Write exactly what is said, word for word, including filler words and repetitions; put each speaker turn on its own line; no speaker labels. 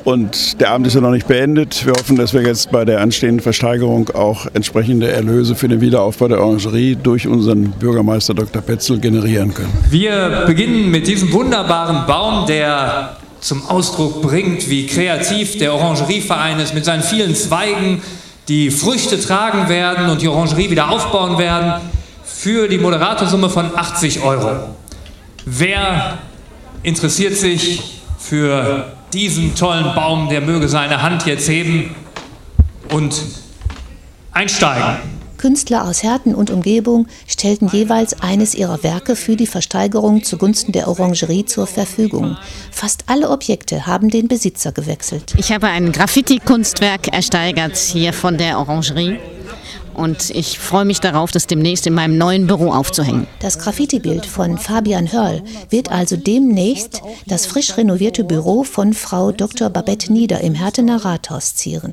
Und der Abend ist ja noch nicht beendet. Wir hoffen, dass wir jetzt bei der anstehenden Versteigerung auch entsprechende Erlöse für den Wiederaufbau der Orangerie durch unseren Bürgermeister Doktor Petzl generieren können.
Wir beginnen mit diesem wunderbaren Baum, der zum Ausdruck bringt, wie kreativ der Orangerieverein ist mit seinen vielen Zweigen, die Früchte tragen werden und die Orangerie wieder aufbauen werden, für die moderate Summe von achtzig Euro. Wer interessiert sich für diesen tollen Baum, der möge seine Hand jetzt heben und einsteigen.
Künstler aus Herten und Umgebung stellten jeweils eines ihrer Werke für die Versteigerung zugunsten der Orangerie zur Verfügung. Fast alle Objekte haben den Besitzer gewechselt.
Ich habe ein Graffiti-Kunstwerk ersteigert hier von der Orangerie. Und ich freue mich darauf, das demnächst in meinem neuen Büro aufzuhängen.
Das Graffiti-Bild von Fabian Hörl wird also demnächst das frisch renovierte Büro von Frau Doktor Babette Nieder im Hertener Rathaus zieren.